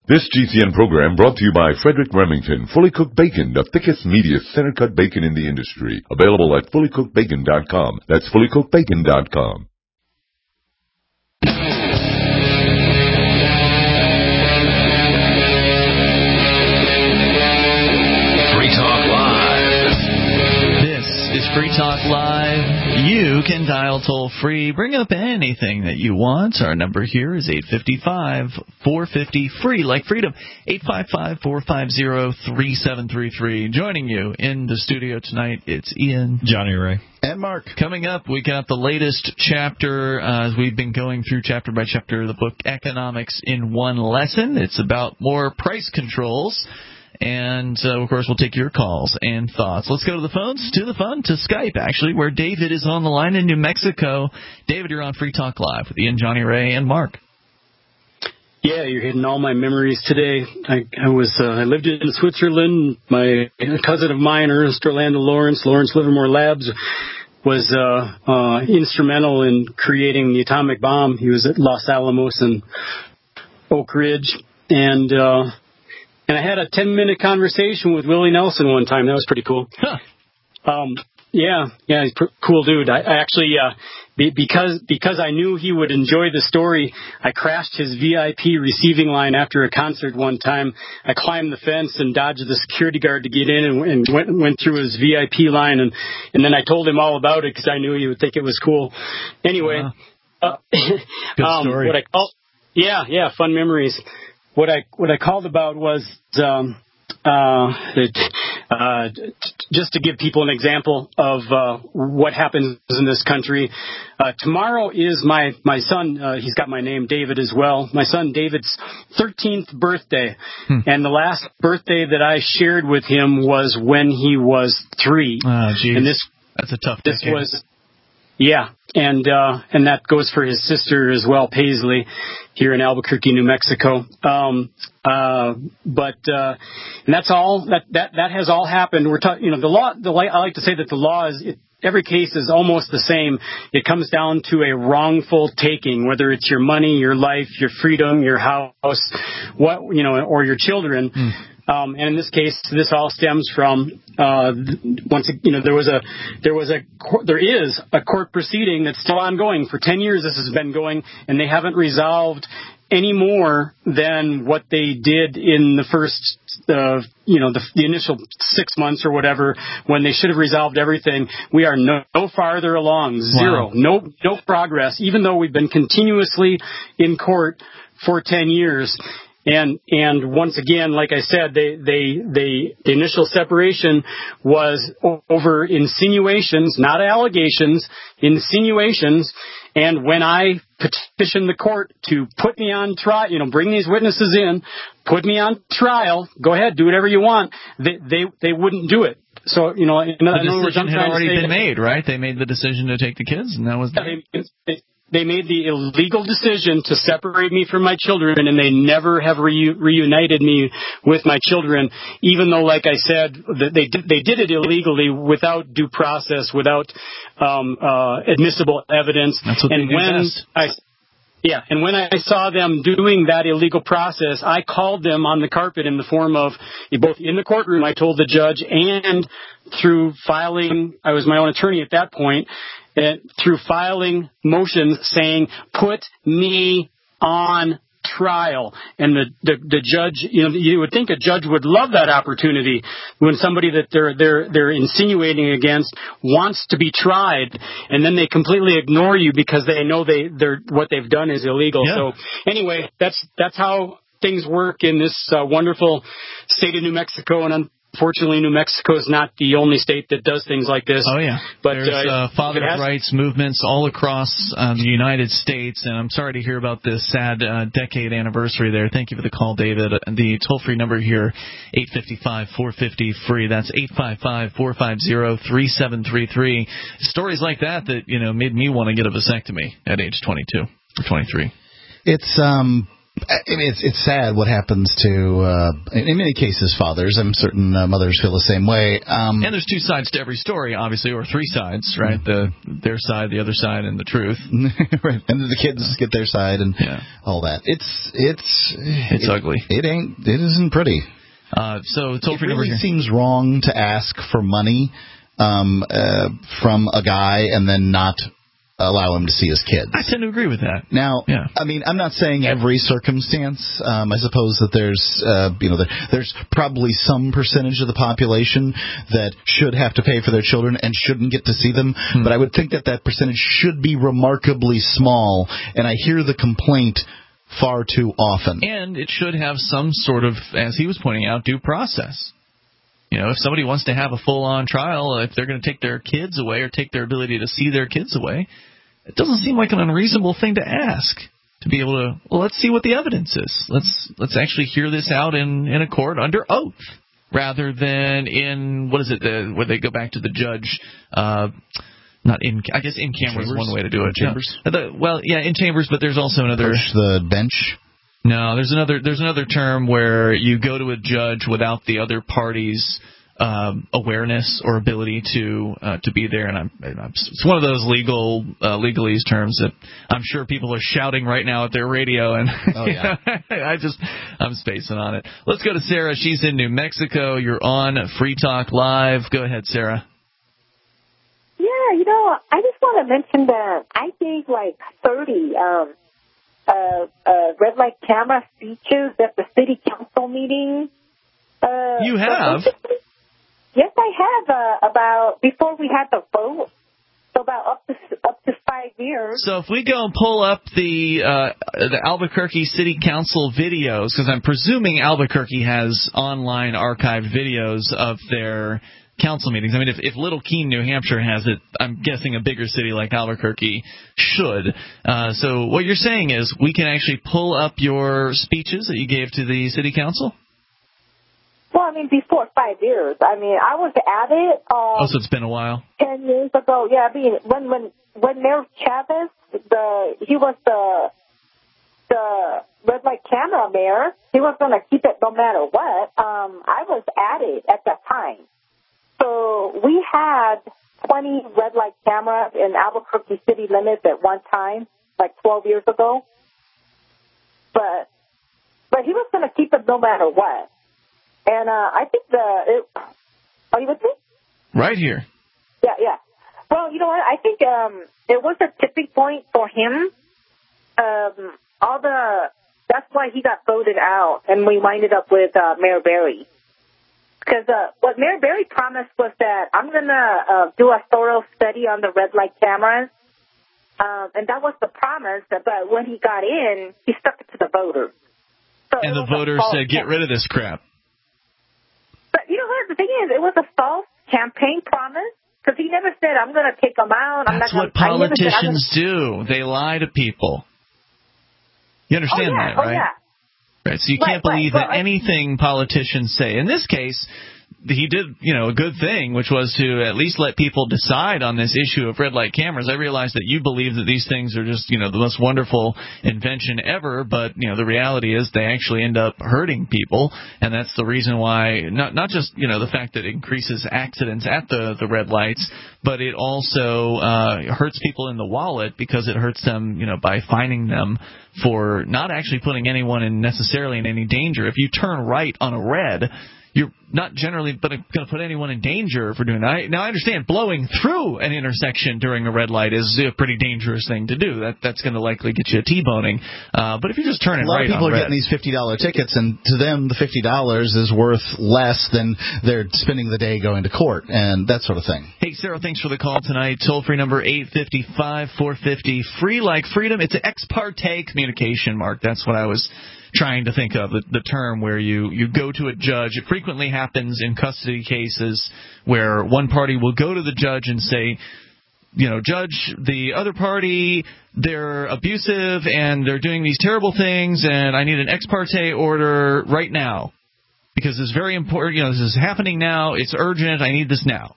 This GCN program brought to you by Frederick Remington, Fully Cooked Bacon, the thickest, meatiest, center-cut bacon in the industry. Available at fullycookedbacon.com. That's fullycookedbacon.com. Free Talk Live. This is Free Talk Live. You can dial toll-free. Bring up anything that you want. Our number here is 855-450-FREE, like freedom, 855-450-3733. Joining you in the studio tonight, it's Ian, Johnny Ray, and Mark. Coming up, we got the latest chapter, as we've been going through chapter by chapter, the book Economics in One Lesson. It's about more price controls. And, of course, we'll take your calls and thoughts. Let's go to the phones, to Skype, actually, where David is on the line in New Mexico. David, you're on Free Talk Live with Ian, Johnny Ray, and Mark. Yeah, you're hitting all my memories today. I lived in Switzerland. My cousin of mine, Ernest Orlando Lawrence Livermore Labs, was instrumental in creating the atomic bomb. He was at Los Alamos and Oak Ridge. And I had a 10-minute conversation with Willie Nelson one time. That was pretty cool. Huh. Yeah, he's a cool dude. I actually, because I knew he would enjoy the story, I crashed his VIP receiving line after a concert one time. I climbed the fence and dodged the security guard to get in and went through his VIP line, and then I told him all about it because I knew he would think it was cool. Anyway, good story. Fun memories. What I called about was just to give people an example of what happens in this country. Tomorrow is my son, he's got my name, David, as well. My son David's 13th birthday. And the last birthday that I shared with him was when he was 3. Oh, geez. And that's a tough decade. Yeah, and that goes for his sister as well, Paisley, here in Albuquerque, New Mexico. And that's all. That has all happened. We're talking, the law. I like to say that the law is. Every case is almost the same. It comes down to a wrongful taking, whether it's your money, your life, your freedom, your house, or your children. And in this case, this all stems from there is a court proceeding that's still ongoing. For 10 years, this has been going, and they haven't resolved any more than what they did in the first, the initial 6 months or whatever, when they should have resolved everything. We are no farther along. Zero. Wow. No progress, even though we've been continuously in court for 10 years. And once again, like I said, the initial separation was over insinuations, not allegations, insinuations. And when I petitioned the court to put me on trial, bring these witnesses in, put me on trial, go ahead, do whatever you want, they wouldn't do it. So, in other words, the decision had already been made, right? They made the decision to take the kids, and that was They made the illegal decision to separate me from my children, and they never have reunited me with my children, even though, like I said, they did it illegally without due process, without admissible evidence. That's what they do best. And when I saw them doing that illegal process, I called them on the carpet in the form of, both in the courtroom, I told the judge, and through filing, I was my own attorney at that point, through filing motions saying, put me on trial. And the judge, you would think a judge would love that opportunity when somebody that they're insinuating against wants to be tried, and then they completely ignore you because they know what they've done is illegal. Yeah. So anyway, that's how things work in this wonderful state of New Mexico, and unfortunately, New Mexico is not the only state that does things like this. Oh, yeah. But there's father's rights movements all across the United States, and I'm sorry to hear about this sad decade anniversary there. Thank you for the call, David. The toll-free number here, 855-450-FREE. That's 855-450-3733. Stories like that made me want to get a vasectomy at age 22 or 23. It's I mean, it's sad what happens to, in many cases, fathers. I'm certain mothers feel the same way. And there's two sides to every story, obviously, or three sides, right? Their side, the other side, and the truth. Right. And the kids get their side and all that. It's ugly. It isn't pretty. So it really seems wrong to ask for money from a guy and then not allow him to see his kids. I tend to agree with that. Now, I mean, I'm not saying every circumstance. I suppose that there's probably some percentage of the population that should have to pay for their children and shouldn't get to see them. But I would think that percentage should be remarkably small. And I hear the complaint far too often. And it should have some sort of, as he was pointing out, due process. You know, if somebody wants to have a full-on trial, if they're going to take their kids away or take their ability to see their kids away, it doesn't seem like an unreasonable thing to ask. To be able to, well, let's see what the evidence is. Let's actually hear this out in a court under oath, rather than in, what is it, where they go back to the judge, not in, I guess in camera is one way to do it. Chambers? In chambers, but there's also another. Push the bench? No, there's another term where you go to a judge without the other party's awareness or ability to be there, and it's one of those legalese terms that I'm sure people are shouting right now at their radio, and I'm spacing on it. Let's go to Sarah. She's in New Mexico. You're on Free Talk Live. Go ahead, Sarah. Yeah, I just want to mention that I gave like 30 red light camera speeches at the city council meeting. You have? Yes, I have. About before we had the vote, so about up to 5 years. So if we go and pull up the Albuquerque City Council videos, because I'm presuming Albuquerque has online archived videos of their council meetings. I mean, if Little Keene, New Hampshire has it, I'm guessing a bigger city like Albuquerque should. So what you're saying is we can actually pull up your speeches that you gave to the city council? Well, I mean, before 5 years. I mean, I was at it. So it's been a while? 10 years ago. Yeah, I mean, when Mayor Chavez, he was the red light camera mayor, he was going to keep it no matter what. I was at it at that time. So we had 20 red light cameras in Albuquerque city limits at one time, like 12 years ago. But he was going to keep it no matter what. And I think are you with me? Right here. Yeah. Well, you know what? I think it was a tipping point for him. That's why he got voted out, and we winded up with Mayor Berry. Because what Mayor Berry promised was that I'm going to do a thorough study on the red light cameras, and that was the promise. But when he got in, he stuck it to the voters. So and the voters said, "Get rid of this crap." But you know what? The thing is, it was a false campaign promise because he never said, "I'm going to take them out." That's what politicians do. They lie to people. You understand that, right? Oh, yeah. Right, so you can't believe that anything politicians say. In this case, he did, a good thing, which was to at least let people decide on this issue of red light cameras. I realize that you believe that these things are just, the most wonderful invention ever, but, the reality is they actually end up hurting people, and that's the reason why, not just, the fact that it increases accidents at the red lights, but it also hurts people in the wallet because it hurts them, by fining them for not actually putting anyone necessarily in any danger. If you turn right on a red, you're not generally going to put anyone in danger for doing that. Now, I understand blowing through an intersection during a red light is a pretty dangerous thing to do. That's going to likely get you a T-boning. But if you're just turning right on red... A lot of people are getting these $50 tickets, and to them, the $50 is worth less than they're spending the day going to court and that sort of thing. Hey, Sarah, thanks for the call tonight. Toll-free number 855-450. Free like freedom. It's an ex parte communication, Mark. That's what I was trying to think of, the term where you go to a judge. It frequently happens in custody cases where one party will go to the judge and say, Judge, the other party, they're abusive and they're doing these terrible things, and I need an ex parte order right now because it's very important. This is happening now. It's urgent. I need this now.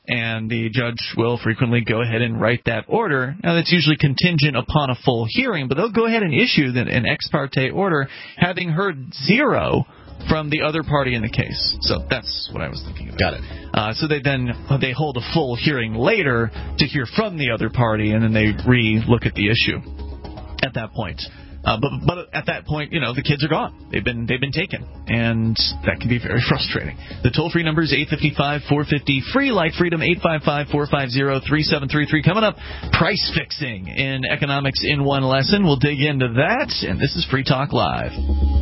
and the judge will frequently go ahead and write that order. Now, that's usually contingent upon a full hearing, but they'll go ahead and issue an ex parte order having heard zero from the other party in the case. So that's what I was thinking about. Got it. So they hold a full hearing later to hear from the other party, and then they re-look at the issue at that point. But at that point, the kids are gone. They've been taken, and that can be very frustrating. The toll-free number is 855-450-FREE, like Freedom, 855-450-3733. Coming up, price fixing in Economics in One Lesson. We'll dig into that, and this is Free Talk Live.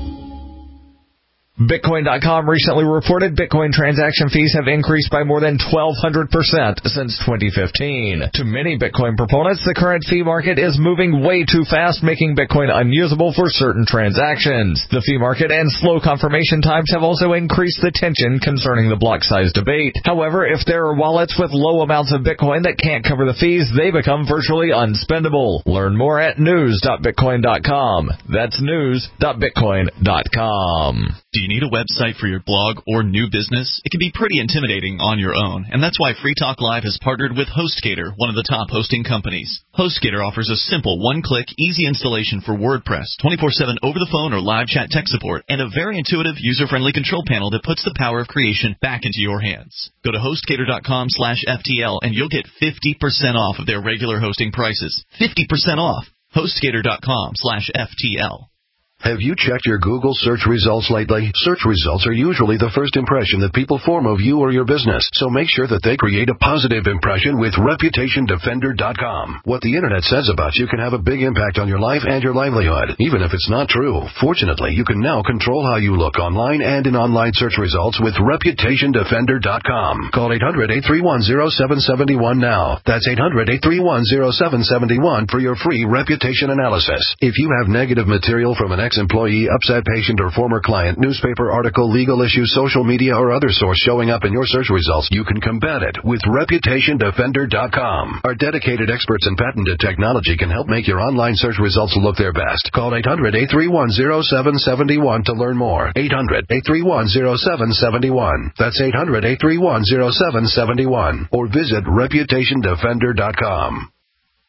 Bitcoin.com recently reported Bitcoin transaction fees have increased by more than 1,200% since 2015. To many Bitcoin proponents, the current fee market is moving way too fast, making Bitcoin unusable for certain transactions. The fee market and slow confirmation times have also increased the tension concerning the block size debate. However, if there are wallets with low amounts of Bitcoin that can't cover the fees, they become virtually unspendable. Learn more at news.bitcoin.com. That's news.bitcoin.com. Do you need a website for your blog or new business? It can be pretty intimidating on your own, and that's why Free Talk Live has partnered with HostGator, one of the top hosting companies. HostGator offers a simple one-click, easy installation for WordPress, 24/7 over-the-phone or live chat tech support, and a very intuitive, user-friendly control panel that puts the power of creation back into your hands. Go to HostGator.com/FTL, and you'll get 50% off of their regular hosting prices. 50% off. HostGator.com/FTL. Have you checked your Google search results lately? Search results are usually the first impression that people form of you or your business, so make sure that they create a positive impression with ReputationDefender.com. What the Internet says about you can have a big impact on your life and your livelihood, even if it's not true. Fortunately, you can now control how you look online and in online search results with ReputationDefender.com. Call 800-831-0771 now. That's 800-831-0771 for your free reputation analysis. If you have negative material from an ex-employee, upset patient, or former client, newspaper article, legal issue, social media, or other source showing up in your search results, you can combat it with ReputationDefender.com. Our dedicated experts in patented technology can help make your online search results look their best. Call 800-831-0771 to learn more. 800-831-0771. That's 800-831-0771. Or visit ReputationDefender.com.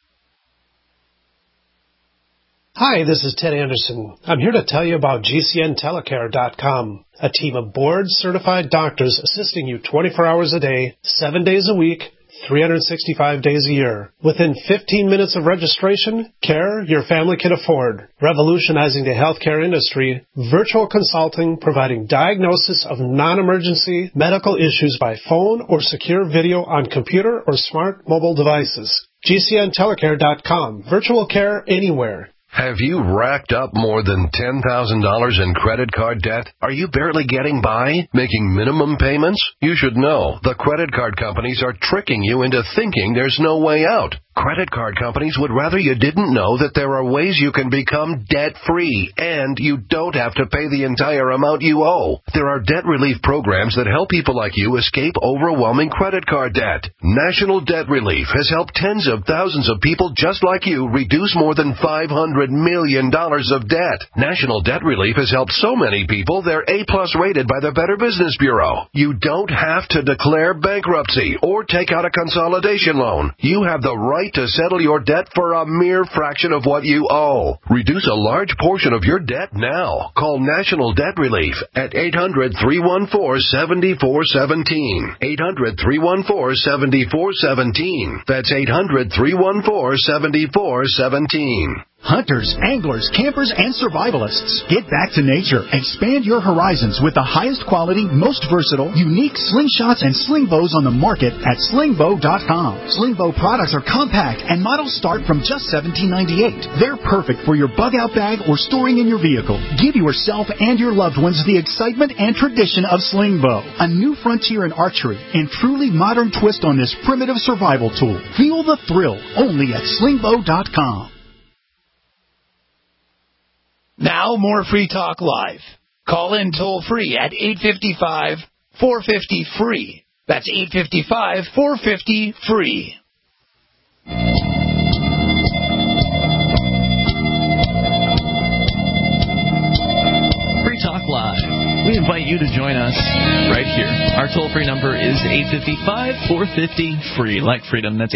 Hi, this is Ted Anderson. I'm here to tell you about GCNTelecare.com, a team of board-certified doctors assisting you 24 hours a day, 7 days a week, 365 days a year. Within 15 minutes of registration, care your family can afford. Revolutionizing the healthcare industry, virtual consulting providing diagnosis of non-emergency medical issues by phone or secure video on computer or smart mobile devices. GCNTelecare.com. Virtual care anywhere. Have you racked up more than $10,000 in credit card debt? Are you barely getting by, making minimum payments? You should know the credit card companies are tricking you into thinking there's no way out. Credit card companies would rather you didn't know that there are ways you can become debt-free, and you don't have to pay the entire amount you owe. There are debt relief programs that help people like you escape overwhelming credit card debt. National Debt Relief has helped tens of thousands of people just like you reduce more than $500 million of debt. National Debt Relief has helped so many people they're A-plus rated by the Better Business Bureau. You don't have to declare bankruptcy or take out a consolidation loan. You have the right to settle your debt for a mere fraction of what you owe. Reduce a large portion of your debt now. Call National Debt Relief at 800-314-7417. 800-314-7417. That's 800-314-7417. Hunters, anglers, campers, and survivalists. Get back to nature. Expand your horizons with the highest quality, most versatile, unique slingshots and sling bows on the market at slingbow.com. Slingbow products are compact and models start from just $17.98. They're perfect for your bug-out bag or storing in your vehicle. Give yourself and your loved ones the excitement and tradition of Slingbow, a new frontier in archery and truly modern twist on this primitive survival tool. Feel the thrill only at slingbow.com. Now, more Free Talk Live. Call in toll-free at 855-450-FREE. That's 855-450-FREE. Free Talk Live. We invite you to join us right here. Our toll-free number is 855-450-FREE, like freedom. That's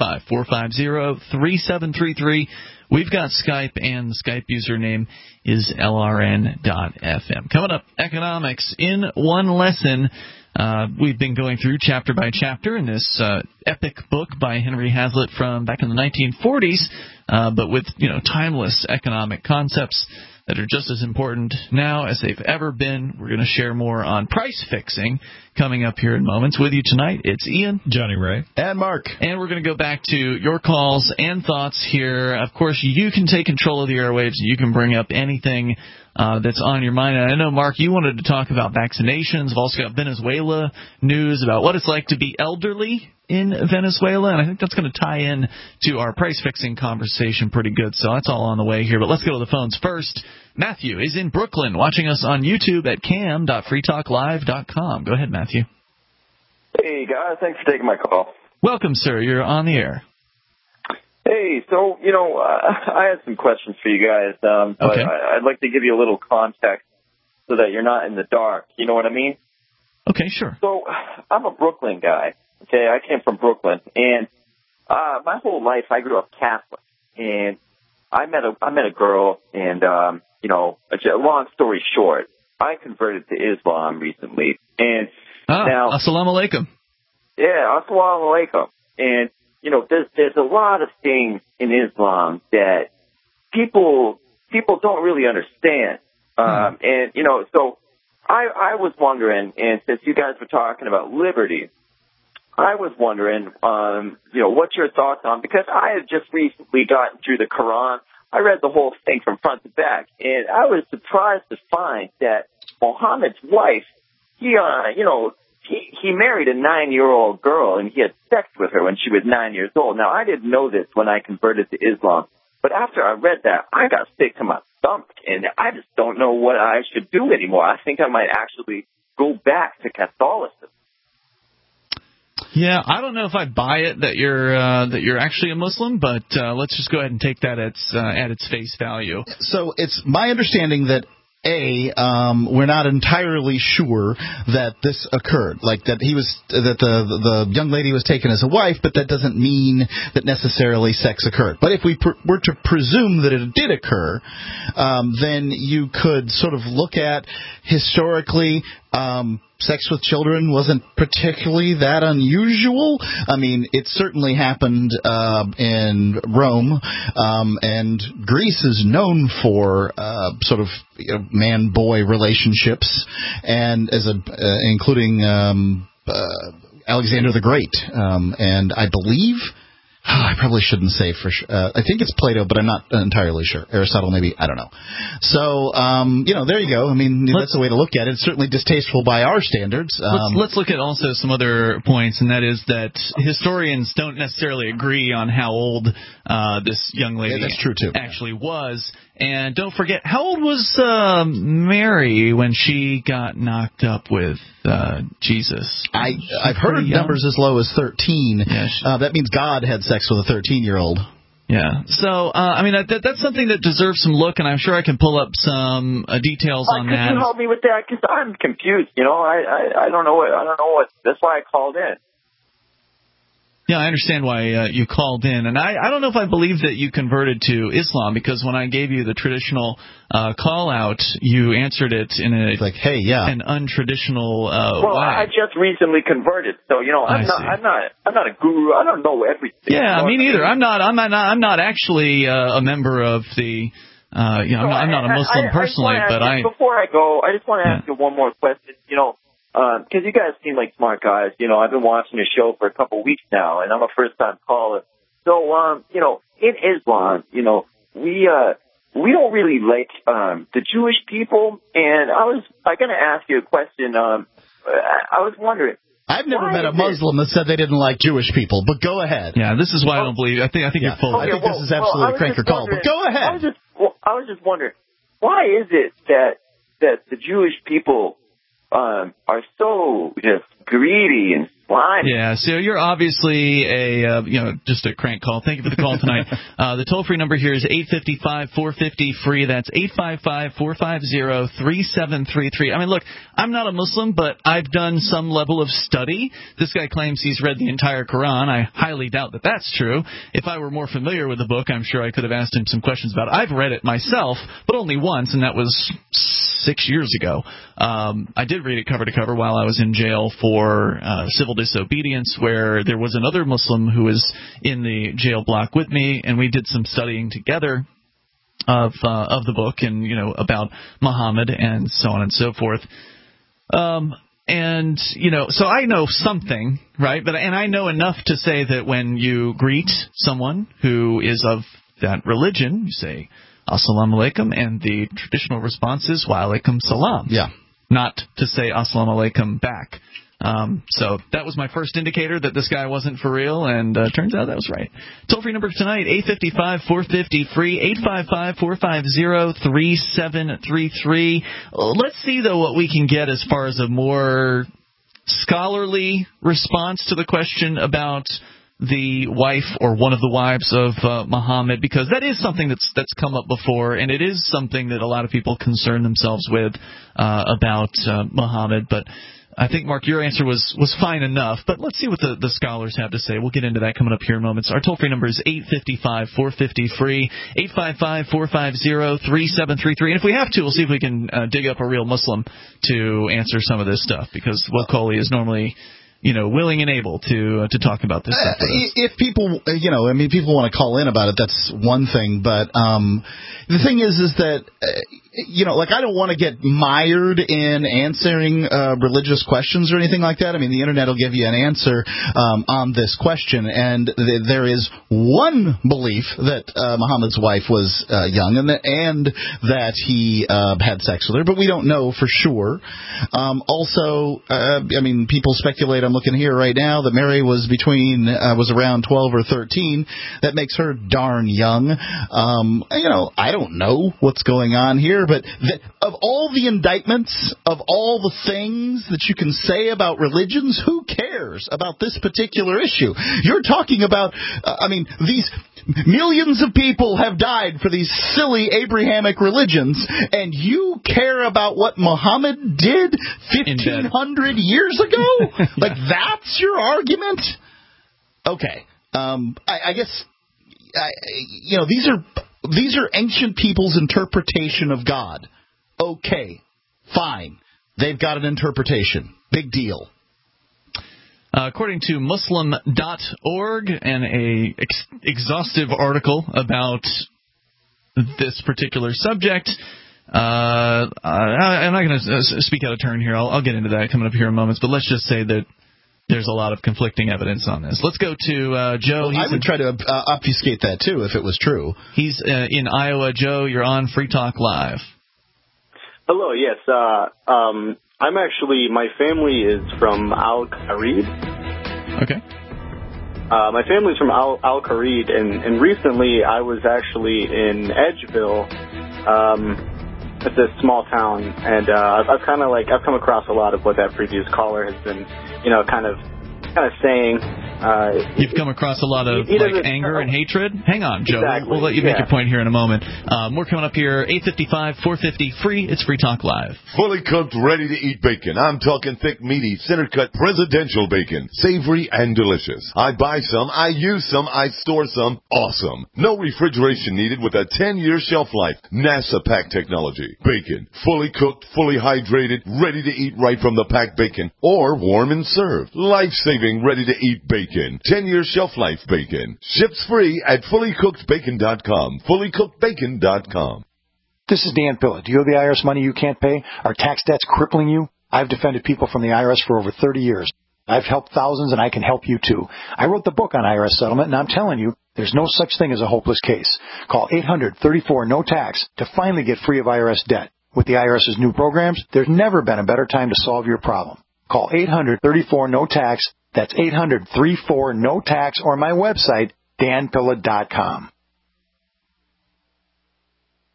855-450-3733. We've got Skype, and the Skype username is LRN.FM. Coming up, economics in one lesson. We've been going through chapter by chapter in this epic book by Henry Hazlitt from back in the 1940s, but with timeless economic concepts that are just as important now as they've ever been. We're going to share more on price fixing coming up here in moments. With you tonight, it's Ian, Johnny Ray, and Mark. And we're going to go back to your calls and thoughts here. Of course, you can take control of the airwaves. You can bring up anything that's on your mind. And I know, Mark, you wanted to talk about vaccinations. We've also got Venezuela news about what it's like to be elderly in Venezuela, and I think that's going to tie in to our price-fixing conversation pretty good, so that's all on the way here. But let's go to the phones first. Matthew is in Brooklyn, watching us on YouTube at cam.freetalklive.com. Go ahead, Matthew. Hey, guys. Thanks for taking my call. Welcome, sir. You're on the air. Hey, so, I had some questions for you guys, but okay. I'd like to give you a little context so that you're not in the dark. You know what I mean? Okay, sure. So, I'm a Brooklyn guy. Okay, I came from Brooklyn, and my whole life I grew up Catholic, and I met a girl, and a long story short, I converted to Islam recently, and now assalamu alaikum. Yeah, assalamu alaikum, and there's a lot of things in Islam that people don't really understand, and so I was wondering, and since you guys were talking about liberty, I was wondering, what's your thoughts on, because I had just recently gotten through the Quran. I read the whole thing from front to back, and I was surprised to find that Muhammad's wife, he married a 9-year-old girl, and he had sex with her when she was 9 years old. Now, I didn't know this when I converted to Islam, but after I read that, I got sick to my stomach, and I just don't know what I should do anymore. I think I might actually go back to Catholicism. Yeah, I don't know if I buy it that you're actually a Muslim, but let's just go ahead and take that at its face value. So it's my understanding that we're not entirely sure that this occurred, like that the young lady was taken as a wife, but that doesn't mean that necessarily sex occurred. But if we were to presume that it did occur, then you could sort of look at historically. Sex with children wasn't particularly that unusual. I mean, it certainly happened in Rome, and Greece is known for sort of man-boy relationships, and including Alexander the Great, and I believe. I probably shouldn't say for sure. I think it's Plato, but I'm not entirely sure. Aristotle, maybe. I don't know. So, there you go. I mean, that's the way to look at it. It's certainly distasteful by our standards. Let's look at also some other points, and that is that historians don't necessarily agree on how old this young lady that's true too. actually was. And don't forget, how old was Mary when she got knocked up with Jesus? I've heard numbers as low as 13. Yeah, that means God had sex with a 13-year-old. Yeah. So, that's something that deserves some look, and I'm sure I can pull up some details on that. Could you help me with that? Because I'm confused. I don't know what. That's why I called in. Yeah, I understand why you called in. And I don't know if I believe that you converted to Islam, because when I gave you the traditional call-out, you answered it in an untraditional way. Well, I just recently converted, so I'm not a guru. I don't know everything. Yeah, me neither. I'm not actually a member of the. I'm not a Muslim personally, before I go, I just want to ask you one more question. Because you guys seem like smart guys. I've been watching your show for a couple of weeks now, and I'm a first-time caller. So, in Islam, we don't really like the Jewish people. And I'm going to ask you a question. I was wondering. I've never met a Muslim that said they didn't like Jewish people, but go ahead. Yeah, this is why I don't believe. I think you're full. I think this is absolutely a cranker call, but go ahead. I was just wondering, why is it that the Jewish people are so just greedy and line. Yeah, so you're obviously just a crank call. Thank you for the call tonight. The toll-free number here is 855-450-FREE. That's 855-450-3733. I mean, look, I'm not a Muslim, but I've done some level of study. This guy claims he's read the entire Quran. I highly doubt that that's true. If I were more familiar with the book, I'm sure I could have asked him some questions about it. I've read it myself, but only once, and that was 6 years ago. I did read it cover to cover while I was in jail for civil disobedience, where there was another Muslim who was in the jail block with me, and we did some studying together of the book and about Muhammad and so on and so forth. And so I know something, right? And I know enough to say that when you greet someone who is of that religion, you say Assalamu alaikum, and the traditional response is Wa alaikum salam. Yeah. Not to say Assalamu alaikum back. So that was my first indicator that this guy wasn't for real, and turns out that was right. Toll-free number tonight, 855-450-FREE, 855-450-3733. Let's see, though, what we can get as far as a more scholarly response to the question about the wife or one of the wives of Muhammad, because that is something that's come up before, and it is something that a lot of people concern themselves with about Muhammad. But I think, Mark, your answer was fine enough, but let's see what the scholars have to say. We'll get into that coming up here in moments. Our toll-free number is 855-450-FREE, 855-450-3733. And if we have to, we'll see if we can dig up a real Muslim to answer some of this stuff, because Will Coley is normally willing and able to talk about this stuff with us. If people, people want to call in about it, that's one thing. But the thing is that, I don't want to get mired in answering religious questions or anything like that. I mean, the Internet will give you an answer on this question. And there is one belief that Muhammad's wife was young and that he had sex with her, but we don't know for sure. Also, people speculate. I'm looking here right now that Mary was around 12 or 13. That makes her darn young. I don't know what's going on here, but of all the indictments, of all the things that you can say about religions, who cares about this particular issue? You're talking about, these millions of people have died for these silly Abrahamic religions, and you care about what Muhammad did 1,500 years ago? Like, that's your argument? Okay. I guess, these are ancient people's interpretation of God. Okay. Fine. They've got an interpretation. Big deal. According to Muslim.org and a exhaustive article about this particular subject, I'm not going to speak out of turn here. I'll get into that coming up here in moments, but let's just say that there's a lot of conflicting evidence on this. Let's go to Joe. I would try to obfuscate that, too, if it was true. He's in Iowa. Joe, you're on Free Talk Live. Hello, yes. I'm actually, my family is from Al-Kharid. Okay. My family's from Al-Kharid, and recently I was actually in Edgeville. It's a small town, and I've come across a lot of what that previous caller has been, kind of saying. You've come across a lot of anger and hatred? Hang on, Joe. Exactly. We'll let you make your point here in a moment. More coming up here, 855-450-FREE. It's Free Talk Live. Fully cooked, ready-to-eat bacon. I'm talking thick, meaty, center-cut, presidential bacon. Savory and delicious. I buy some, I use some, I store some. Awesome. No refrigeration needed with a 10-year shelf life. NASA pack technology. Bacon. Fully cooked, fully hydrated, ready to eat right from the packed bacon. Or warm and served. Life-saving, ready-to-eat bacon. 10-year shelf life bacon. Ships free at fullycookedbacon.com. Fullycookedbacon.com. This is Dan Pilla. Do you owe the IRS money you can't pay? Are tax debts crippling you? I've defended people from the IRS for over 30 years. I've helped thousands, and I can help you too. I wrote the book on IRS settlement, and I'm telling you, there's no such thing as a hopeless case. Call 800-34-NO-TAX to finally get free of IRS debt. With the IRS's new programs, there's never been a better time to solve your problem. Call 800-34-NO-TAX. That's 800-34-NO-TAX, or my website, danpilla.com.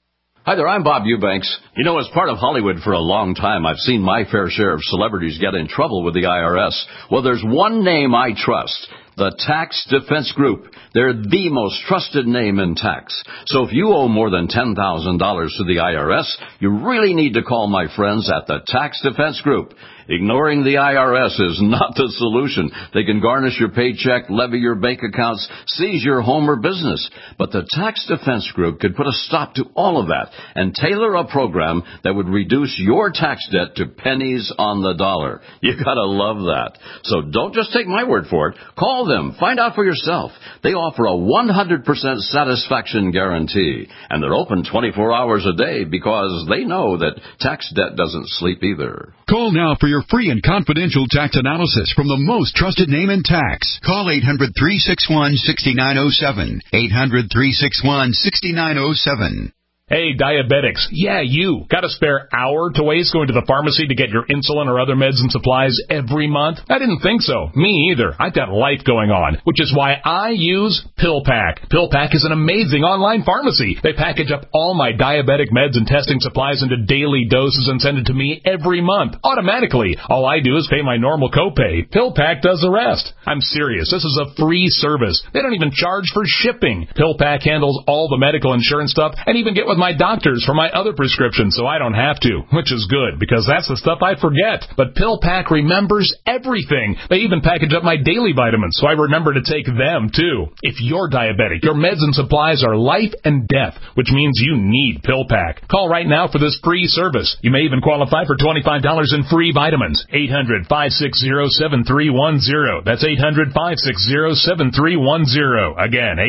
Hi there, I'm Bob Eubanks. You know, as part of Hollywood for a long time, I've seen my fair share of celebrities get in trouble with the IRS. Well, there's one name I trust. The Tax Defense Group. They're the most trusted name in tax. So if you owe more than $10,000 to the IRS, you really need to call my friends at the Tax Defense Group. Ignoring the IRS is not the solution. They can garnish your paycheck, levy your bank accounts, seize your home or business. But the Tax Defense Group could put a stop to all of that and tailor a program that would reduce your tax debt to pennies on the dollar. You gotta love that. So don't just take my word for it. Call them. Find out for yourself. They offer a 100% satisfaction guarantee. And they're open 24 hours a day because they know that tax debt doesn't sleep either. Call now for your free and confidential tax analysis from the most trusted name in tax. Call 800-361-6907. 800-361-6907. Hey, diabetics. Yeah, you. Got a spare hour to waste going to the pharmacy to get your insulin or other meds and supplies every month? I didn't think so. Me either. I've got life going on, which is why I use PillPack. PillPack is an amazing online pharmacy. They package up all my diabetic meds and testing supplies into daily doses and send it to me every month, automatically. All I do is pay my normal copay. PillPack does the rest. I'm serious. This is a free service. They don't even charge for shipping. PillPack handles all the medical insurance stuff and even get with my doctors for my other prescriptions so I don't have to, which is good because that's the stuff I forget. But PillPack remembers everything. They even package up my daily vitamins so I remember to take them too. If you're diabetic, your meds and supplies are life and death, which means you need PillPack. Call right now for this free service. You may even qualify for $25 in free vitamins. 800-560-7310. That's 800-560-7310. Again,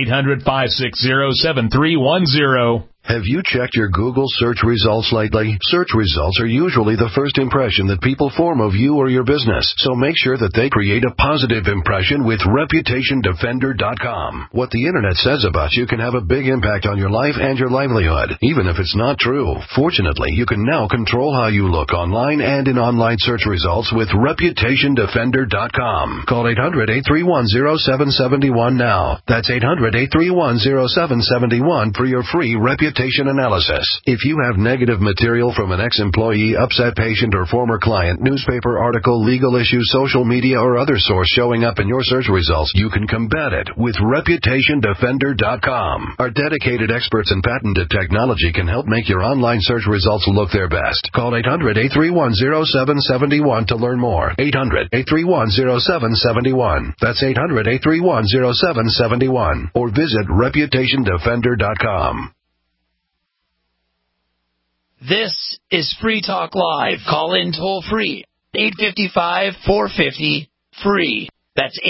800-560-7310. Have you checked your Google search results lately? Search results are usually the first impression that people form of you or your business, so make sure that they create a positive impression with ReputationDefender.com. What the Internet says about you can have a big impact on your life and your livelihood, even if it's not true. Fortunately, you can now control how you look online and in online search results with ReputationDefender.com. Call 800-831-0771 now. That's 800-831-0771 for your free reputation analysis. If you have negative material from an ex-employee, upset patient, or former client, newspaper article, legal issue, social media, or other source showing up in your search results, you can combat it with ReputationDefender.com. Our dedicated experts in patented technology can help make your online search results look their best. Call 800-831-0771 to learn more. 800-831-0771. That's 800-831-0771. Or visit ReputationDefender.com. This is Free Talk Live. Call in toll free. 855-450-FREE. That's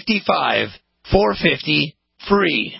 855-450-FREE.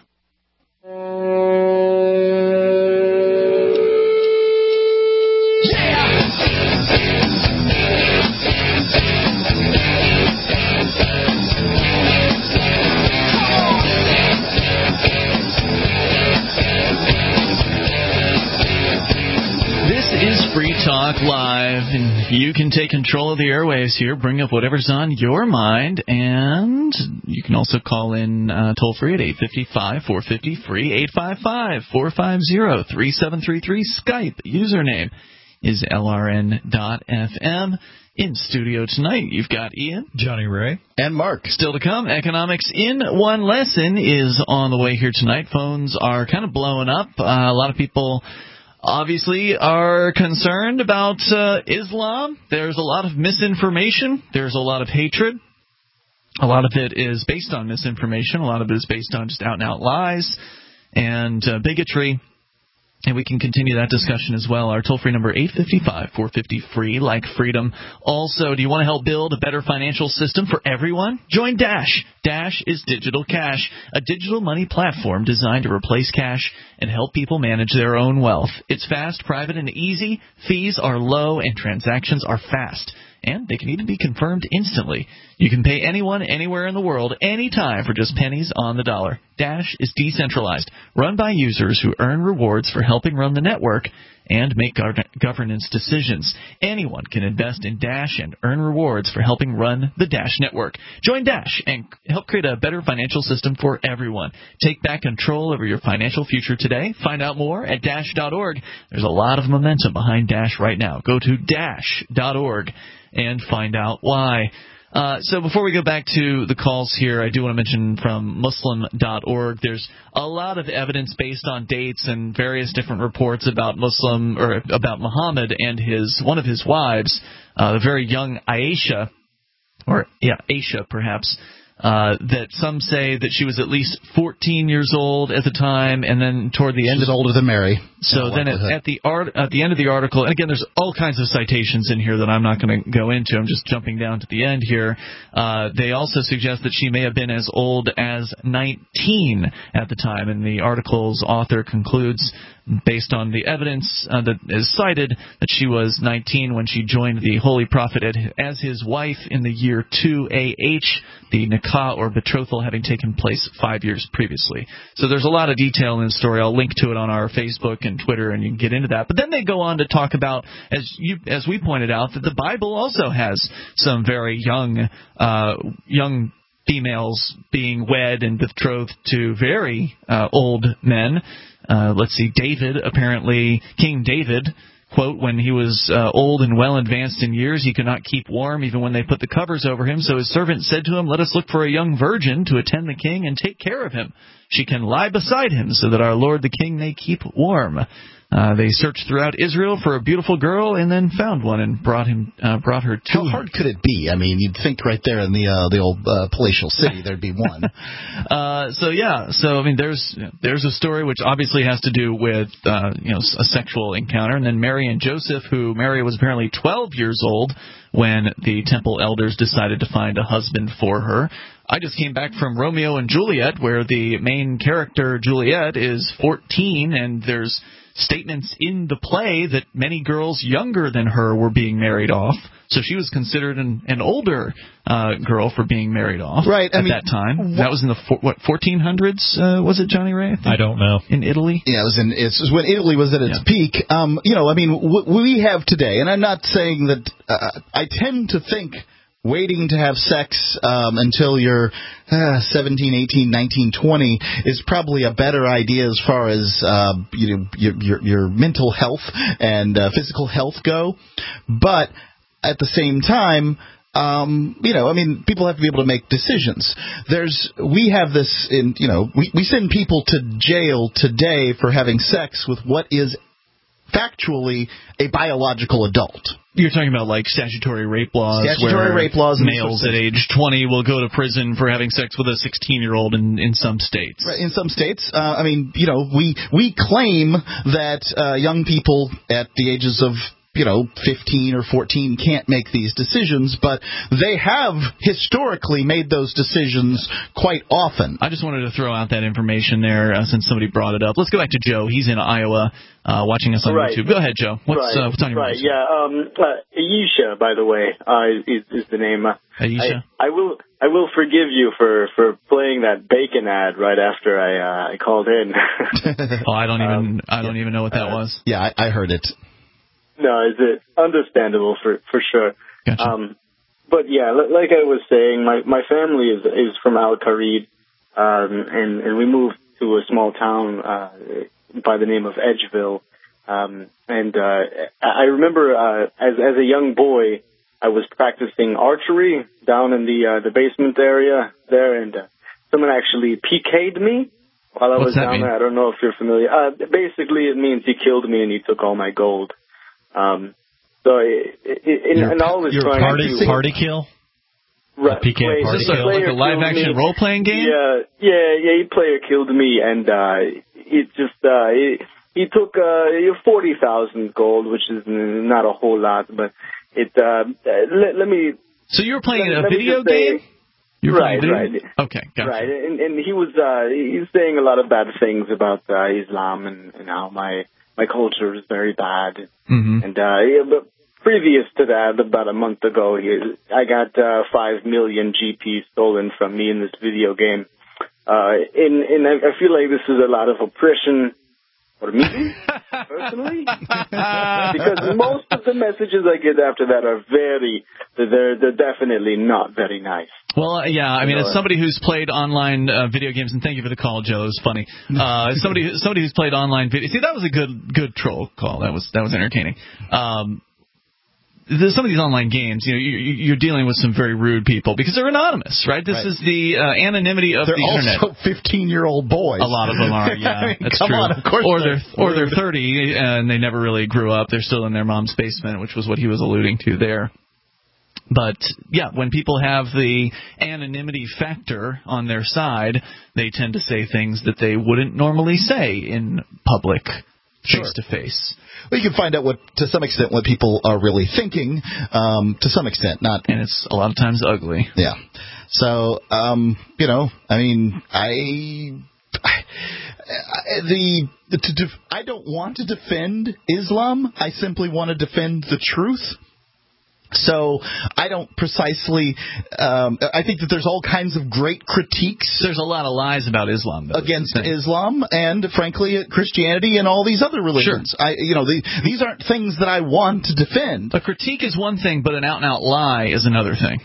Free Talk Live, and you can take control of the airwaves here, bring up whatever's on your mind, and you can also call in toll-free at 855-450-FREE, 855-450-3733. Skype username is LRN.FM. In studio tonight, you've got Ian, Johnny Ray, and Mark. Still to come, Economics in One Lesson is on the way here tonight. Phones are kind of blowing up. A lot of people obviously are concerned about Islam. There's a lot of misinformation. There's a lot of hatred. A lot of it is based on misinformation. A lot of it is based on just out-and-out lies and bigotry. And we can continue that discussion as well. Our toll-free number, 855-450-FREE, like freedom. Also, do you want to help build a better financial system for everyone? Join Dash. Dash is digital cash, a digital money platform designed to replace cash and help people manage their own wealth. It's fast, private, and easy. Fees are low, and transactions are fast. And they can even be confirmed instantly. You can pay anyone, anywhere in the world, anytime for just pennies on the dollar. Dash is decentralized, run by users who earn rewards for helping run the network, and make governance decisions. Anyone can invest in Dash and earn rewards for helping run the Dash network. Join Dash and help create a better financial system for everyone. Take back control over your financial future today. Find out more at Dash.org. There's a lot of momentum behind Dash right now. Go to Dash.org and find out why. So before we go back to the calls here, I do want to mention from Muslim.org, there's a lot of evidence based on dates and various different reports about Muhammad and one of his wives, the very young Aisha, Aisha perhaps, that some say that she was at least 14 years old at the time, and then toward the end, she was older than Mary. So then at the end of the article, and again, there's all kinds of citations in here that I'm not going to go into. I'm just jumping down to the end here. They also suggest that she may have been as old as 19 at the time, and the article's author concludes, based on the evidence that is cited, that she was 19 when she joined the Holy Prophet as his wife in the year 2 AH, the nikah or betrothal having taken place 5 years previously. So there's a lot of detail in the story. I'll link to it on our Facebook and Twitter, and you can get into that. But then they go on to talk about, as we pointed out, that the Bible also has some very young females being wed and betrothed to very old men. Let's see, David, apparently, King David, quote, when he was old and well advanced in years, he could not keep warm even when they put the covers over him. So his servant said to him, let us look for a young virgin to attend the king and take care of him. She can lie beside him so that our lord the king may keep warm. They searched throughout Israel for a beautiful girl and then found one and brought her to How hard could it be? I mean, you'd think right there in the old palatial city there'd be one. So I mean, there's a story which obviously has to do with a sexual encounter, and then Mary and Joseph, who Mary was apparently 12 years old when the temple elders decided to find a husband for her. I just came back from Romeo and Juliet, where the main character, Juliet, is 14, and there's statements in the play that many girls younger than her were being married off. So she was considered an older girl for being married off at that time. That was in the 1400s, was it, Johnny Ray? I don't know. In Italy? Yeah, it was when Italy was at its peak. We have today, and I'm not saying that I tend to think waiting to have sex until you're 17, 18, 19, 20 is probably a better idea as far as your mental health and physical health go. But at the same time, people have to be able to make decisions. We have this we send people to jail today for having sex with what is factually a biological adult. You're talking about like statutory rape laws, males at age 20 will go to prison for having sex with a 16-year-old in some states. Right, in some states. We claim that young people at the ages of 15 or 14 can't make these decisions, but they have historically made those decisions quite often. I just wanted to throw out that information there since somebody brought it up. Let's go back to Joe. He's in Iowa watching us on YouTube. Go ahead, Joe. What's on your mind? Aisha, by the way, is the name. Aisha? I will forgive you for playing that bacon ad right after I called in. I don't even know what that was. Yeah, I heard it. No, is it understandable for sure? Gotcha. But yeah, like I was saying, my family is from Al-Kharid, and we moved to a small town by the name of Edgeville. I remember as a young boy, I was practicing archery down in the basement area there, and someone actually PK'd me while I was down there. I don't know if you're familiar. Basically, it means he killed me and he took all my gold. And all this party kill? Right. PK party is this like a live action role playing game? Yeah. Player killed me, and he took 40,000 gold, which is not a whole lot, but let me. So you were playing a video game? Right. Okay, gotcha. Right, and he's saying a lot of bad things about Islam and how my culture is very bad. Mm-hmm. And but previous to that, about a month ago, I got 5 million GP stolen from me in this video game. And I feel like this is a lot of oppression, For me, personally, because most of the messages I get after that are they're definitely not very nice. Well, yeah, I mean, as somebody who's played online video games, and thank you for the call, Joe. It was funny. As somebody who's played online video, see, that was a good troll call. That was entertaining. Some of these online games, you're dealing with some very rude people because they're anonymous, right? This is the anonymity of the internet. They're also 15-year-old boys. A lot of them are, yeah. I mean, that's come true. on, of course. Or they're 30 and they never really grew up. They're still in their mom's basement, which was what he was alluding to there. But, yeah, when people have the anonymity factor on their side, they tend to say things that they wouldn't normally say in public, face-to-face. Well, you can find out to some extent what people are really thinking, to some extent, not. And it's a lot of times ugly. Yeah. So, I mean, I don't want to defend Islam. I simply want to defend the truth. So I don't precisely I think that there's all kinds of great critiques. There's a lot of lies about Islam, though, against Islam and, frankly, Christianity and all these other religions. Sure. These aren't things that I want to defend. A critique is one thing, but an out-and-out lie is another thing.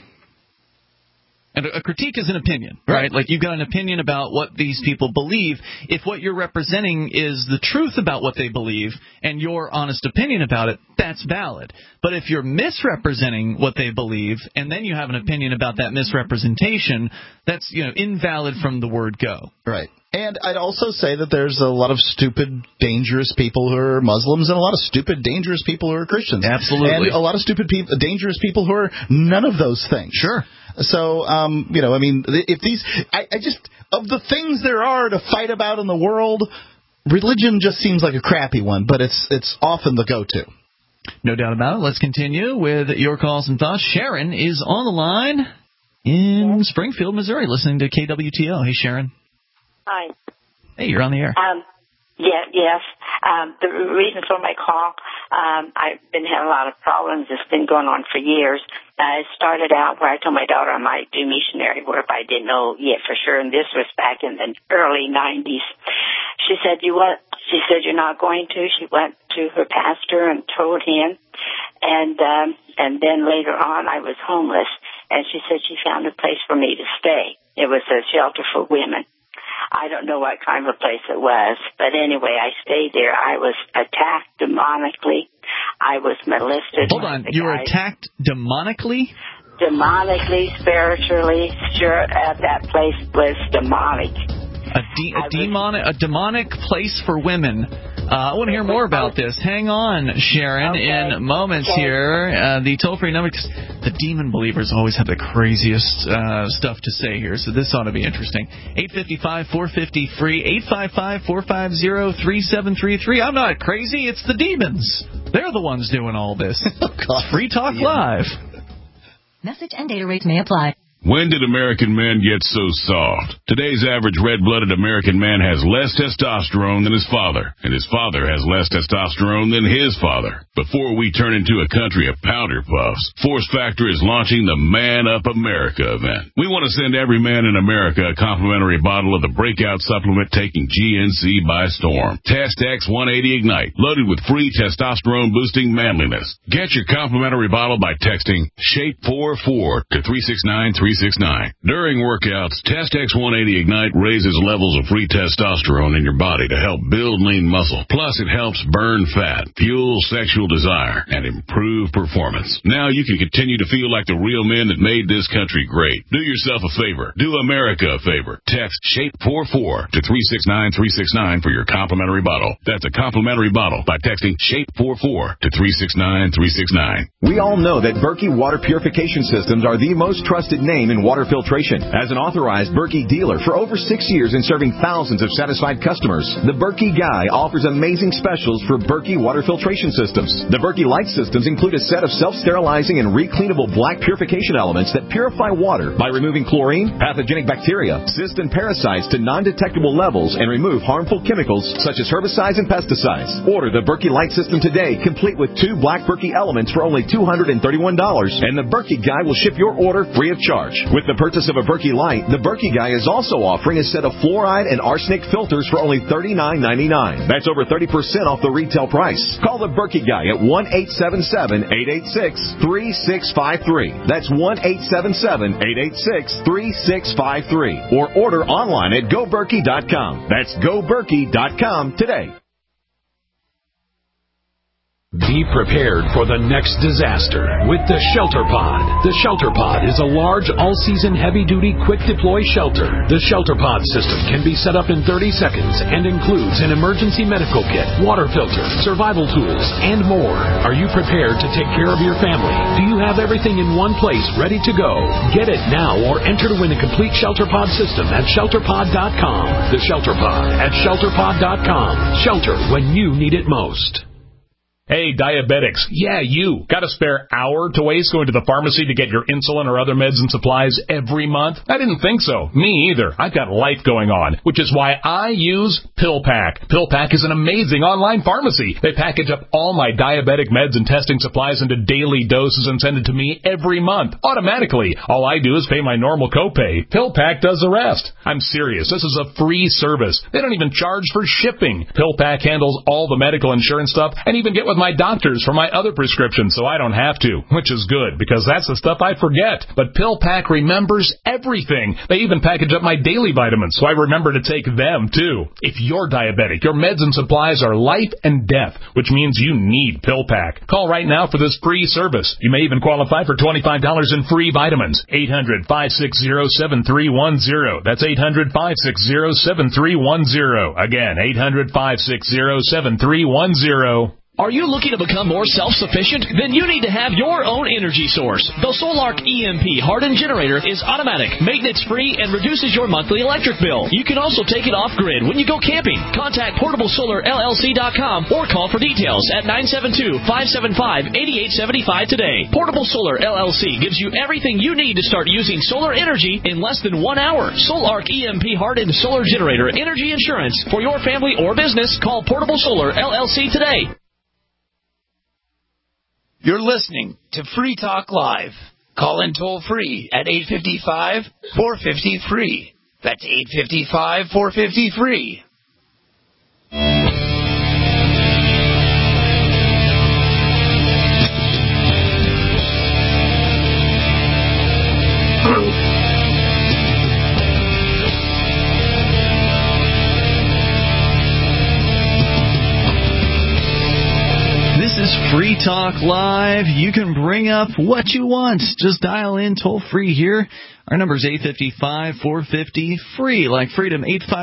And a critique is an opinion, right? Like, you've got an opinion about what these people believe. If what you're representing is the truth about what they believe and your honest opinion about it, that's valid. But if you're misrepresenting what they believe and then you have an opinion about that misrepresentation, that's, invalid from the word go. Right. And I'd also say that there's a lot of stupid, dangerous people who are Muslims and a lot of stupid, dangerous people who are Christians. Absolutely. And a lot of stupid, dangerous people who are none of those things. Sure. So, I mean, if these, of the things there are to fight about in the world, religion just seems like a crappy one, but it's often the go-to. No doubt about it. Let's continue with your calls and thoughts. Sharon is on the line in Springfield, Missouri, listening to KWTO. Hey, Sharon. Hi. Hey, you're on the air. Yes. The reason for my call, I've been having a lot of problems. It's been going on for years. I started out where I told my daughter I might do missionary work, but I didn't know yet for sure. And this was back in the early 90s. She said, She said, you're not going to. She went to her pastor and told him. And then later on, I was homeless. And she said she found a place for me to stay. It was a shelter for women. I don't know what kind of a place it was, but anyway, I stayed there. I was attacked demonically. I was molested. Hold on, you were attacked demonically? Demonically, spiritually. Sure, that place was demonic. A demonic place for women. I want to hear more about this. Hang on, Sharon, in moments here. The toll-free number, because the demon believers always have the craziest stuff to say here, so this ought to be interesting. 855-450-FREE, 855-450-3733. I'm not crazy, it's the demons. They're the ones doing all this. Free Talk Live. Message and data rates may apply. When did American men get so soft? Today's average red-blooded American man has less testosterone than his father, and his father has less testosterone than his father. Before we turn into a country of powder puffs, Force Factor is launching the Man Up America event. We want to send every man in America a complimentary bottle of the breakout supplement taking GNC by storm. Test X180 Ignite, loaded with free testosterone-boosting manliness. Get your complimentary bottle by texting SHAPE44 to 369-369. During workouts, Test X180 Ignite raises levels of free testosterone in your body to help build lean muscle. Plus, it helps burn fat, fuel sexual desire, and improve performance. Now you can continue to feel like the real men that made this country great. Do yourself a favor. Do America a favor. Text SHAPE44 to 369-369 for your complimentary bottle. That's a complimentary bottle by texting SHAPE44 to 369-369. We all know that Berkey water purification systems are the most trusted name in water filtration. As an authorized Berkey dealer for over 6 years and serving thousands of satisfied customers, the Berkey Guy offers amazing specials for Berkey water filtration systems. The Berkey Light systems include a set of self-sterilizing and recleanable black purification elements that purify water by removing chlorine, pathogenic bacteria, cysts, and parasites to non-detectable levels and remove harmful chemicals such as herbicides and pesticides. Order the Berkey Light system today, complete with 2 black Berkey elements for only $231, and the Berkey Guy will ship your order free of charge. charge. With the purchase of a Berkey Light, the Berkey Guy is also offering a set of fluoride and arsenic filters for only $39.99. That's over 30% off the retail price. Call the Berkey Guy at 1-877-886-3653. That's 1-877-886-3653. Or order online at GoBerkey.com. That's GoBerkey.com today. Be prepared for the next disaster with the Shelter Pod. The Shelter Pod is a large, all-season, heavy-duty, quick-deploy shelter. The Shelter Pod system can be set up in 30 seconds and includes an emergency medical kit, water filter, survival tools, and more. Are you prepared to take care of your family? Do you have everything in one place ready to go? Get it now or enter to win a complete Shelter Pod system at ShelterPod.com. The Shelter Pod at ShelterPod.com. Shelter when you need it most. Hey, diabetics. Yeah, you. Got a spare hour to waste going to the pharmacy to get your insulin or other meds and supplies every month? I didn't think so. Me either. I've got life going on, which is why I use PillPack. PillPack is an amazing online pharmacy. They package up all my diabetic meds and testing supplies into daily doses and send it to me every month, automatically. All I do is pay my normal copay. PillPack does the rest. I'm serious. This is a free service. They don't even charge for shipping. PillPack handles all the medical insurance stuff and even get with my doctors for my other prescriptions, so I don't have to, which is good, because that's the stuff I forget. But PillPack remembers everything. They even package up my daily vitamins, so I remember to take them, too. If you're diabetic, your meds and supplies are life and death, which means you need PillPack. Call right now for this free service. You may even qualify for $25 in free vitamins. 800-560-7310. That's 800-560-7310. Again, 800-560-7310. Are you looking to become more self-sufficient? Then you need to have your own energy source. The Solark EMP hardened generator is automatic, maintenance-free, and reduces your monthly electric bill. You can also take it off-grid when you go camping. Contact PortableSolarLLC.com or call for details at 972-575-8875 today. Portable Solar LLC gives you everything you need to start using solar energy in less than 1 hour. Solark EMP hardened solar generator energy insurance for your family or business. Call Portable Solar LLC today. You're listening to Free Talk Live. Call in toll-free at 855-450-FREE. That's 855-450-FREE. Free Talk Live. You can bring up what you want. Just dial in toll free here. Our number is 855-450-FREE, like freedom,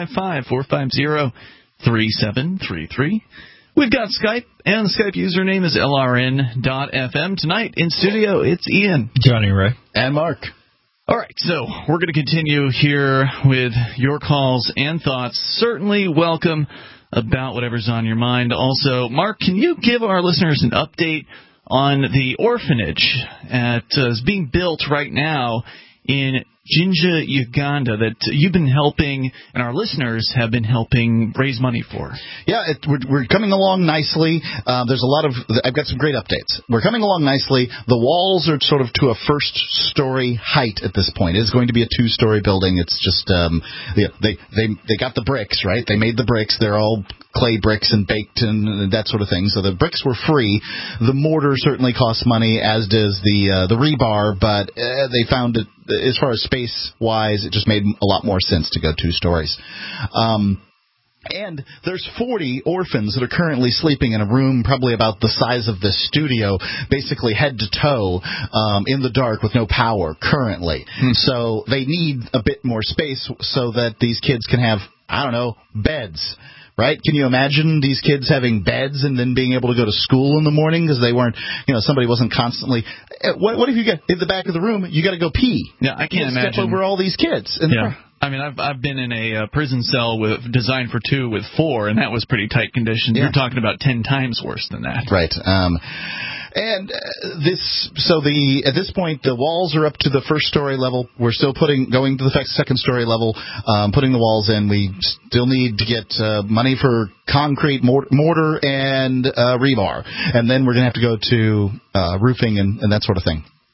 855-450-3733. We've got Skype, and the Skype username is LRN.FM. Tonight in studio, it's Ian, Johnny Ray, and Mark. All right, so we're going to continue here with your calls and thoughts. Certainly welcome about whatever's on your mind. Also, Mark, can you give our listeners an update on the orphanage that is being built right now in Jinja, Uganda, that you've been helping and our listeners have been helping raise money for? Yeah, we're coming along nicely. There's a lot of – I've got some great updates. We're coming along nicely. The walls are sort of to a first-story height at this point. It's going to be a two-story building. It's just they got the bricks, right? They made the bricks. They're all clay bricks and baked and that sort of thing. So the bricks were free. The mortar certainly costs money, as does the rebar, but they found it, as far as space-wise, it just made a lot more sense to go 2 stories. And there's 40 orphans that are currently sleeping in a room probably about the size of this studio, basically head to toe, in the dark with no power currently. So they need a bit more space so that these kids can have, I don't know, beds. Right? Can you imagine these kids having beds and then being able to go to school in the morning because they weren't, somebody wasn't constantly. What if you get in the back of the room, you got to go pee? Yeah, I can't imagine. Step over all these kids. I mean, I've been in a prison cell designed for 2 with 4, and that was pretty tight conditions. Yeah. You're talking about 10 times worse than that. Right. And at this point, the walls are up to the first story level. We're still going to the second story level, putting the walls in. We still need to get money for concrete, mortar, and rebar. And then we're going to have to go to roofing and that sort of thing.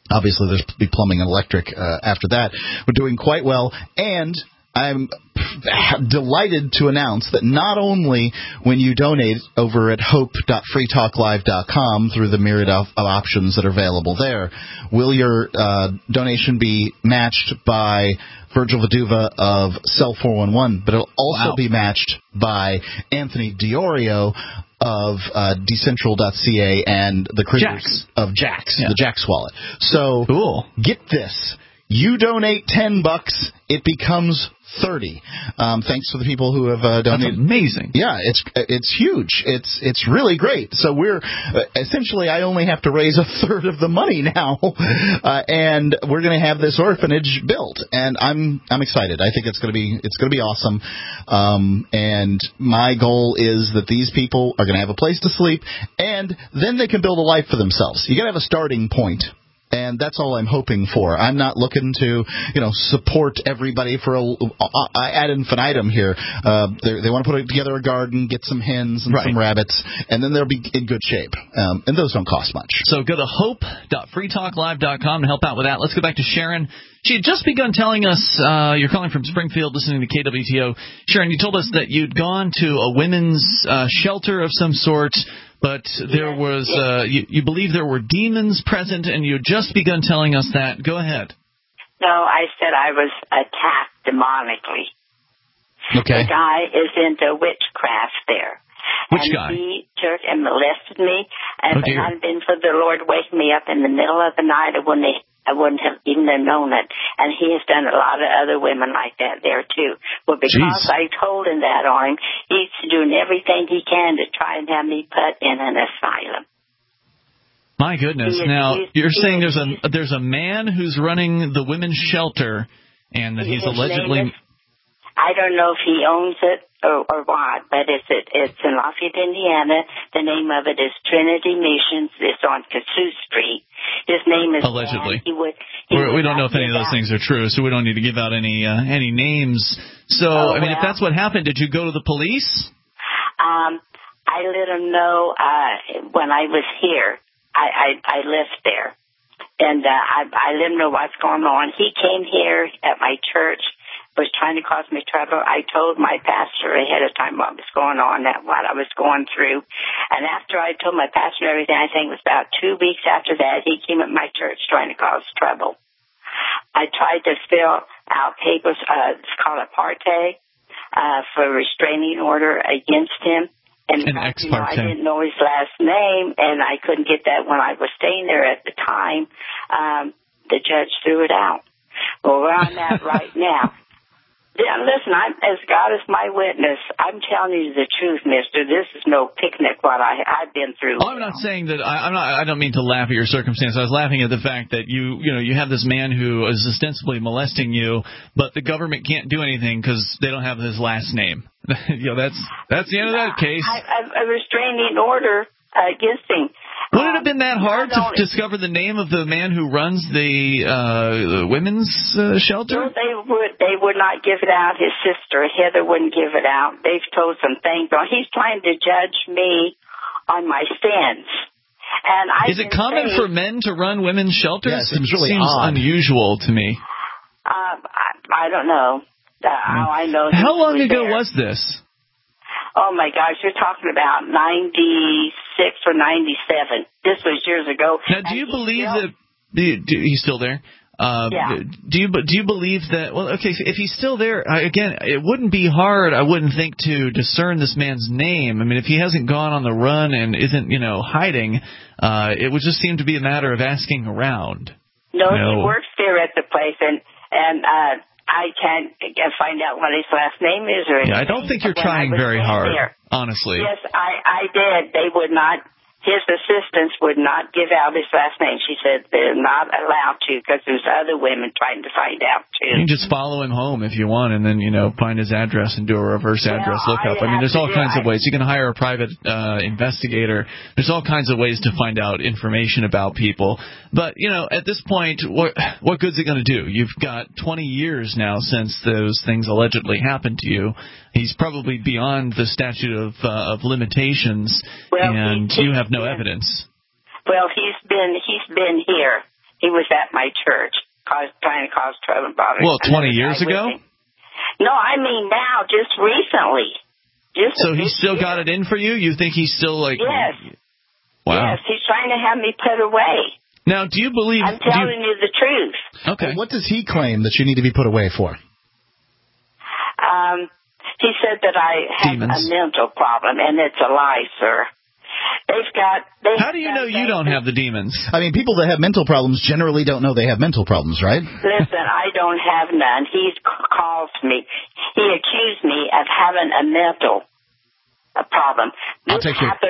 Obviously, there's be plumbing and electric after that. We're doing quite well, and I'm delighted to announce that not only when you donate over at hope.freetalklive.com through the myriad of options that are available there, will your donation be matched by Virgil Viduva of Cell 411, but it'll also be matched by Anthony Diorio of Decentral.ca and the creators of Jax, the Jax wallet. So get this. You donate $10, it becomes $30. Thanks to the people who have donated. That's amazing. Yeah, it's huge. It's really great. So we're essentially, I only have to raise a third of the money now, and we're going to have this orphanage built. And I'm excited. I think it's going to be awesome. And my goal is that these people are going to have a place to sleep, and then they can build a life for themselves. You got to have a starting point. And that's all I'm hoping for. I'm not looking to, support everybody for ad infinitum here. They want to put together a garden, get some hens and some rabbits, and then they'll be in good shape. And those don't cost much. So go to hope.freetalklive.com to help out with that. Let's go back to Sharon. She had just begun telling us, you're calling from Springfield, listening to KWTO. Sharon, you told us that you'd gone to a women's shelter of some sort, but there was, you believe there were demons present, and you had just begun telling us that. Go ahead. No, I said I was attacked demonically. Okay. The guy is into witchcraft there. Which guy? He took and molested me, and if it hadn't been for the Lord waking me up in the middle of the night, I wouldn't have even known it. And he has done a lot of other women like that there, too. Well, because I told him that on him, he's doing everything he can to try and have me put in an asylum. My goodness. Now, you're saying there's a man who's running the women's shelter, and that he's allegedly... I don't know if he owns it or what, but it's in Lafayette, Indiana. The name of it is Trinity Missions. It's on Kasuth Street. His name is allegedly. We don't know if any of those things are true, so we don't need to give out any names. So, if that's what happened, did you go to the police? I let him know when I was here. I lived there, and I let him know what's going on. He came here at my church. Was trying to cause me trouble. I told my pastor ahead of time what was going on, what I was going through. And after I told my pastor everything, I think it was about 2 weeks after that, he came at my church trying to cause trouble. I tried to fill out papers, it's called a parte, for a restraining order against him. And I didn't know his last name, and I couldn't get that when I was staying there at the time. The judge threw it out. Well, where I'm at right now. Yeah, listen, as God is my witness, I'm telling you the truth, mister. This is no picnic what I've been through. Oh, I'm not saying that. I don't mean to laugh at your circumstance. I was laughing at the fact that you have this man who is ostensibly molesting you, but the government can't do anything because they don't have his last name. That's the end of that case. A restraining order against him. Would it have been that hard to discover the name of the man who runs the women's shelter? No, they would not give it out. His sister, Heather, wouldn't give it out. They've told some things. He's trying to judge me on my sins. And is it common for men to run women's shelters? Yeah, it seems really odd. Unusual to me. I don't know. All I know. How long ago was this? Oh, my gosh, you're talking about 96 or 97. This was years ago. Now, do you believe that he's still there? Yeah. Do you believe that, well, okay, if he's still there, again, it wouldn't be hard, I wouldn't think, to discern this man's name. I mean, if he hasn't gone on the run and isn't, hiding, it would just seem to be a matter of asking around. No, he works there at the place, and I can't find out what his last name is or anything. Yeah, I don't think you're trying very hard, honestly. Yes, I did. They would not. His assistants would not give out his last name. She said they're not allowed to because there's other women trying to find out, too. You can just follow him home if you want and then, find his address and do a reverse address lookup. I mean, there's all kinds of ways. You can hire a private investigator. There's all kinds of ways to find out information about people. But, at this point, what good's it going to do? You've got 20 years now since those things allegedly happened to you. He's probably beyond the statute of limitations, and you have no evidence. Well, he's been here. He was at my church, trying to cause trouble and bother. Well, 20 years ago? No, I mean now, just recently. So he still got it in for you? You think he's still like... Yes. Wow. Yes, he's trying to have me put away. Now, do you believe... I'm telling you the truth. Okay. Well, what does he claim that you need to be put away for? He said that I have a mental problem, and it's a lie, sir. How do you know you don't have the demons? I mean, people that have mental problems generally don't know they have mental problems, right? Listen, I don't have none. He calls me. He accused me of having a mental problem. I'll take your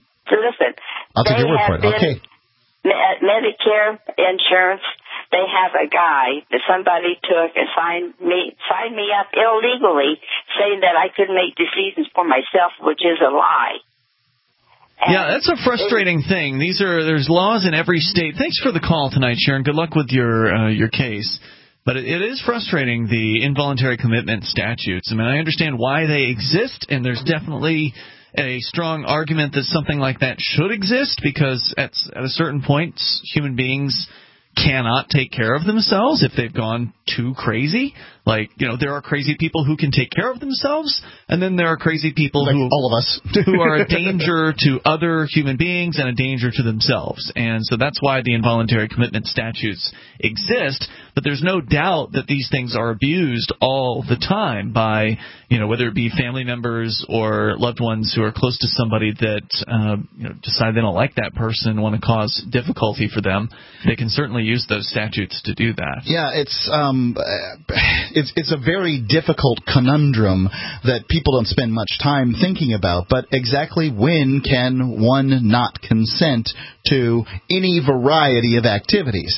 word for it. Okay. Medicare insurance, they have a guy that somebody took and signed me up illegally, saying that I couldn't make decisions for myself, which is a lie. Yeah, that's a frustrating thing. There's laws in every state. Thanks for the call tonight, Sharon. Good luck with your case. But it is frustrating, the involuntary commitment statutes. I mean, I understand why they exist, and there's definitely a strong argument that something like that should exist, because at a certain point, human beings cannot take care of themselves if they've gone too crazy. Like, there are crazy people who can take care of themselves, and then there are crazy people all of us who are a danger to other human beings and a danger to themselves. And so that's why the involuntary commitment statutes exist. But there's no doubt that these things are abused all the time by, whether it be family members or loved ones who are close to somebody that decide they don't like that person, want to cause difficulty for them. They can certainly use those statutes to do that. Yeah, it's a very difficult conundrum that people don't spend much time thinking about. But exactly when can one not consent to any variety of activities?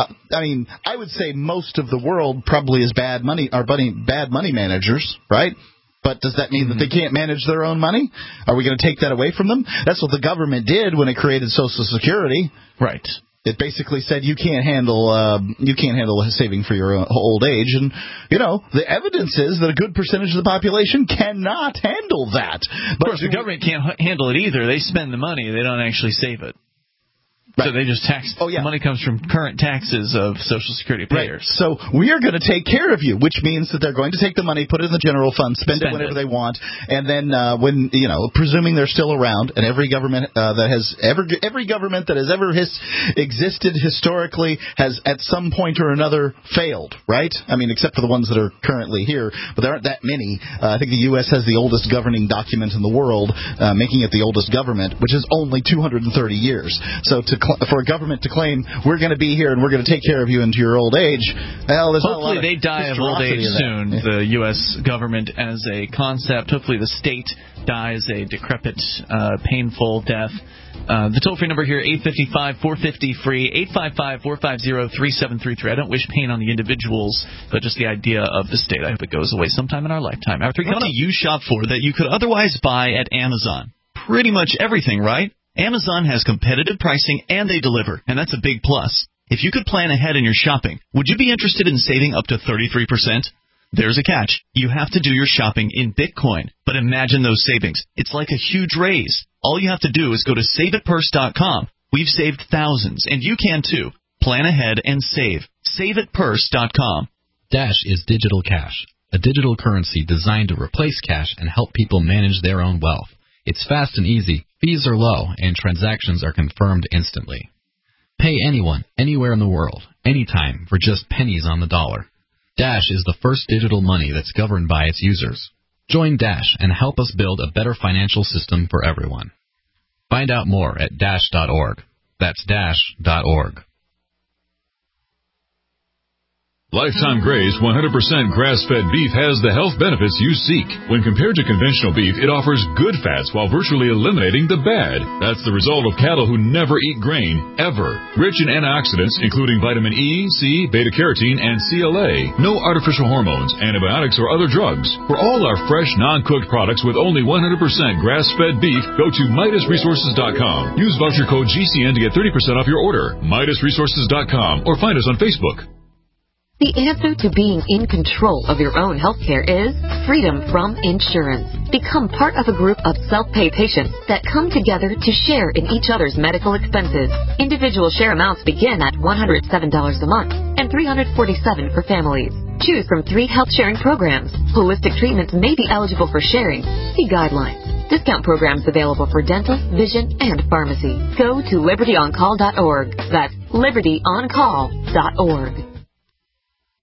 I would say most of the world probably is bad money managers, right? But does that mean that they can't manage their own money? Are we going to take that away from them? That's what the government did when it created Social Security. Right. It basically said you can't handle saving for your old age, and the evidence is that a good percentage of the population cannot handle that. But of course, the government can't handle it either. They spend the money; they don't actually save it. Right. So they just tax. Oh, yeah. The money comes from current taxes of Social Security payers. Right. So we are going to take care of you, which means that they're going to take the money, put it in the general fund, spend it whenever they want, and then when presuming they're still around, and every government that has ever existed historically has at some point or another failed, right? I mean, except for the ones that are currently here, but there aren't that many. I think the U.S. has the oldest governing document in the world, making it the oldest government, which is only 230 years. So for a government to claim we're going to be here and we're going to take care of you into your old age, well, there's hopefully not a lot of they die of old age soon. The U.S. government as a concept. Hopefully the state dies a decrepit, painful death. The toll-free number here, 855-450-FREE, 855-450-3733. I don't wish pain on the individuals, but just the idea of the state. I hope it goes away sometime in our lifetime. What do you shop for that you could otherwise buy at Amazon? Pretty much everything, right? Amazon has competitive pricing, and they deliver, and that's a big plus. If you could plan ahead in your shopping, would you be interested in saving up to 33%? There's a catch. You have to do your shopping in Bitcoin. But imagine those savings. It's like a huge raise. All you have to do is go to SaveItPurse.com. We've saved thousands, and you can too. Plan ahead and save. SaveItPurse.com. Dash is digital cash, a digital currency designed to replace cash and help people manage their own wealth. It's fast and easy, fees are low, and transactions are confirmed instantly. Pay anyone, anywhere in the world, anytime, for just pennies on the dollar. Dash is the first digital money that's governed by its users. Join Dash and help us build a better financial system for everyone. Find out more at Dash.org. That's Dash.org. Lifetime Grace 100% grass-fed beef has the health benefits you seek. When compared to conventional beef, it offers good fats while virtually eliminating the bad. That's the result of cattle who never eat grain, ever. Rich in antioxidants, including vitamin E, C, beta-carotene, and CLA. No artificial hormones, antibiotics, or other drugs. For all our fresh, non-cooked products with only 100% grass-fed beef, go to MidasResources.com. Use voucher code GCN to get 30% off your order. MidasResources.com, or find us on Facebook. The answer to being in control of your own healthcare is freedom from insurance. Become part of a group of self-pay patients that come together to share in each other's medical expenses. Individual share amounts begin at $107 a month and $347 for families. Choose from 3 health-sharing programs. Holistic treatments may be eligible for sharing. See guidelines. Discount programs available for dental, vision, and pharmacy. Go to libertyoncall.org. That's libertyoncall.org.